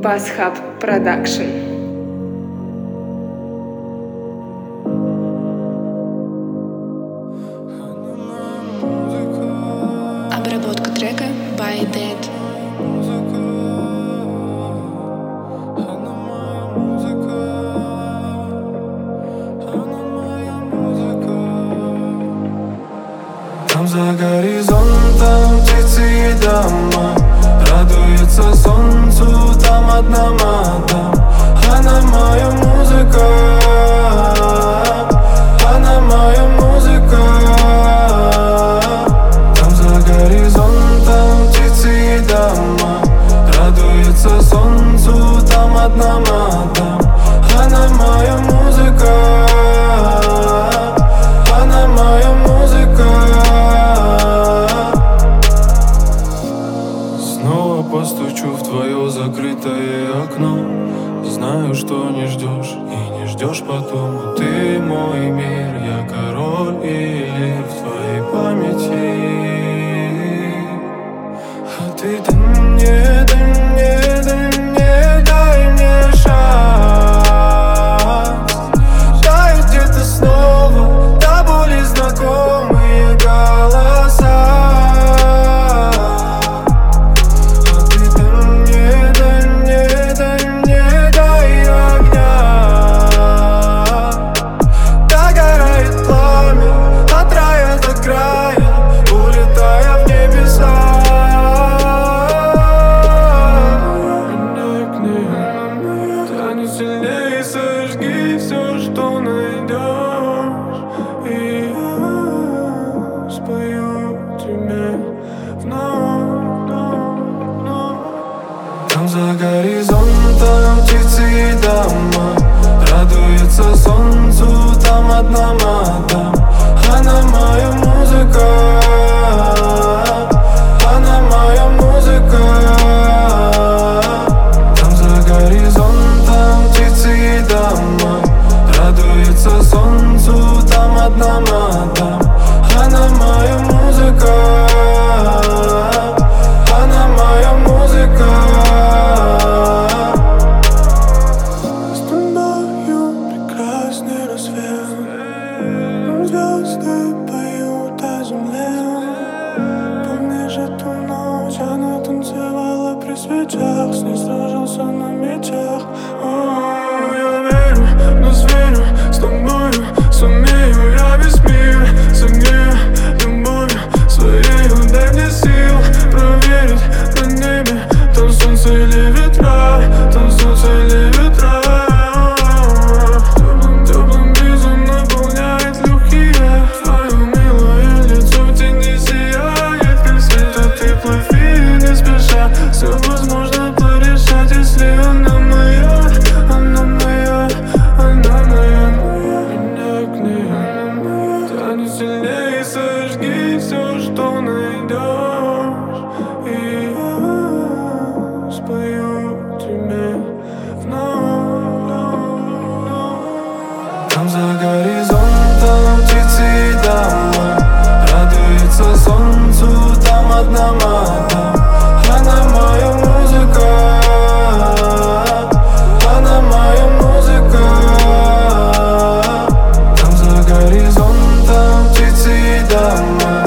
Басхаб Продакшн. Обработка трека by Dead. Там за горизонтом птицы и дома, радуется солнцу там одна мадам. Она моя музыка, она моя музыка. Там за горизонтом птицы и дома, радуется солнцу там одна мадам. Она моя музыка, она моя музыка. Снова постучу в твое закрытое окно. Знаю, что не ждешь и не ждешь потом. Ты мой мир, я король и лев в твоей памяти. А ты дай мне, дай мне, дай мне, дай мне шанс. Дай где-то снова до боли знакомые голоса. Сильнее сожги все, что найдешь, и я спою тебе вновь. Там за горизонтом птицы и дома, радуется солнцу там одна мадам. Она моя музыка, она моя музыка. Там за горизонтом птицы и дома, радуется солнцу там одна мадам. Она моя музыка, она моя музыка. С тобою прекрасный рассвет, звезды поют о земле. Помнишь эту ночь, она танцевала при свечах, с ней сражался на мечах. Я верю, но верю, с тобою сумею я весь мир согрею любовью своею. Дай мне сил проверить на небе, там солнце или ветра, там солнце или ветра. Теплым бризом наполняет легкие, твое милое лицо в тени сияет, как свет. А ты плыви не спеша, все возможно порешать, если она моя, она моя, она моя. Меня к ней тянет сильнее, сожги все, что найдешь, и я спою тебе вновь. Там за горизонтом птицы и дома, радуется солнцу там одна мадам. Она моя музыка, она моя музыка. Там за горизонтом птицы и дома,